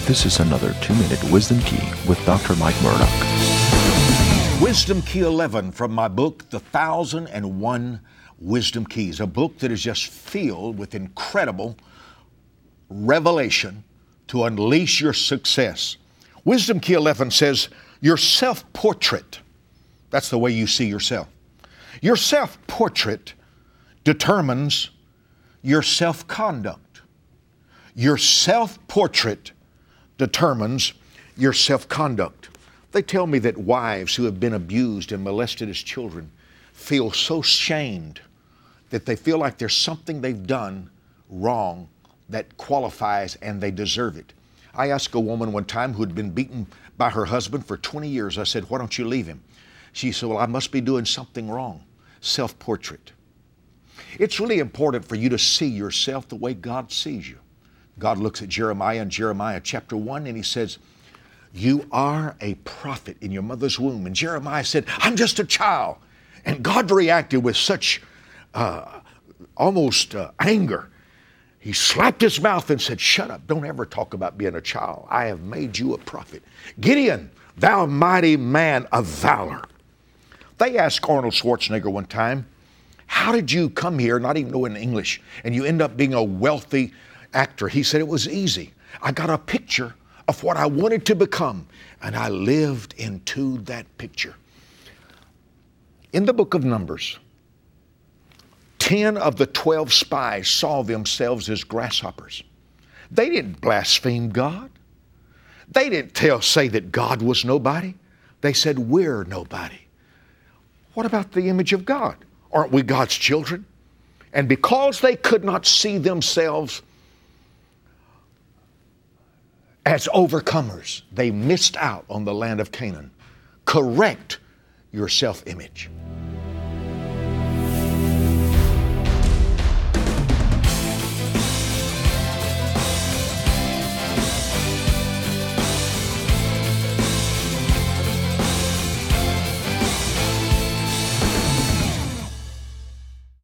This is another 2-minute Wisdom Key with Dr. Mike Murdock. Wisdom Key 11 from my book, The 1001 Wisdom Keys, a book that is just filled with incredible revelation to unleash your success. Wisdom Key 11 says, your self-portrait, that's the way you see yourself. Your self-portrait determines your self-conduct. Your self-portrait determines your self-conduct. They tell me that wives who have been abused and molested as children feel so shamed that they feel like there's something they've done wrong that qualifies and they deserve it. I asked a woman one time who had been beaten by her husband for 20 years. I said, why don't you leave him? She said, well, I must be doing something wrong. Self-portrait. It's really important for you to see yourself the way God sees you. God looks at Jeremiah in Jeremiah chapter 1 and he says, you are a prophet in your mother's womb. And Jeremiah said, I'm just a child. And God reacted with such almost anger. He slapped his mouth and said, shut up. Don't ever talk about being a child. I have made you a prophet. Gideon, thou mighty man of valor. They asked Arnold Schwarzenegger one time, how did you come here not even knowing English and you end up being a wealthy actor? He said, it was easy. I got a picture of what I wanted to become, and I lived into that picture. In the book of Numbers, 10 of the 12 spies saw themselves as grasshoppers. They didn't blaspheme God. They didn't say that God was nobody. They said, we're nobody. What about the image of God? Aren't we God's children? And because they could not see themselves as overcomers, they missed out on the land of Canaan. Correct your self-image.